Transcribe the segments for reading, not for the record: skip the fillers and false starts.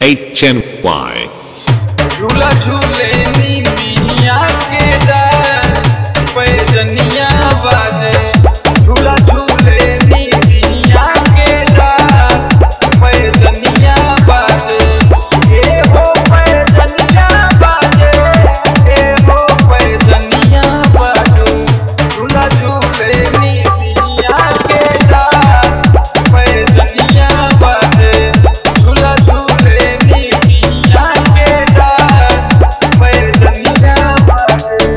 HNY झूला झूले नी मिया के डार पैजनिया बाजे झूला झूले नी मिया के डार पैजनिया बाजे ए हो पैजनिया बाजे ए हो पैजनिया बाजे झूला झूले नी मिया के डार पैजनिया बाजे झूला झूले नी मिया के डार पैजनिया बाजे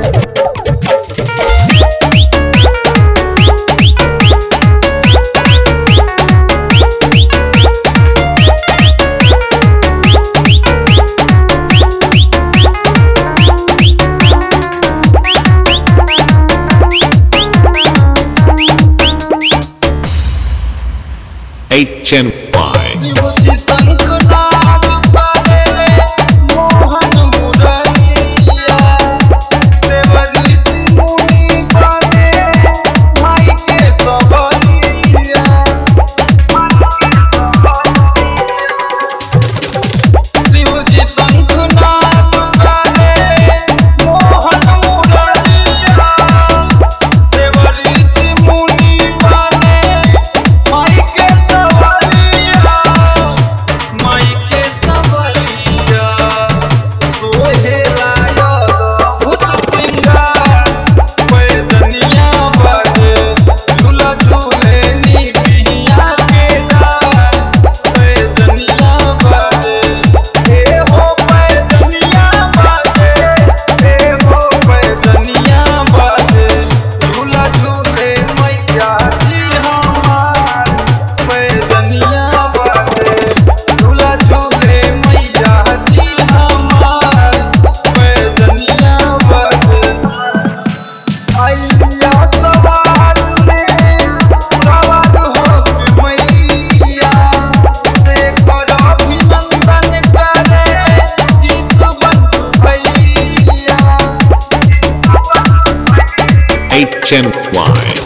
HNY शिवजी शंखनाद करे मोहन मुरलिया देवरी सिमुनी करे माई के सबलिया शिवजी शंखनाद करे मोहन मुरलिया देवरी सिमुनी करे माई के सबलिया माई के सबलिया सोहेला भूत सिंगार पैदनिया बाजे झूला झूले नी मिया के डार पैदनिया बाजे ए हो पैदनिया बाजे ए हो पैदनिया बाजे झूला झूले मैया जी हमार पैदनिया बाजे झूला झूले मैया जी हमार पैदनिया बाजे आइलिया सवार में सवार होके मैया से कर अभिनंदन करे गीत बंधु भैया HNY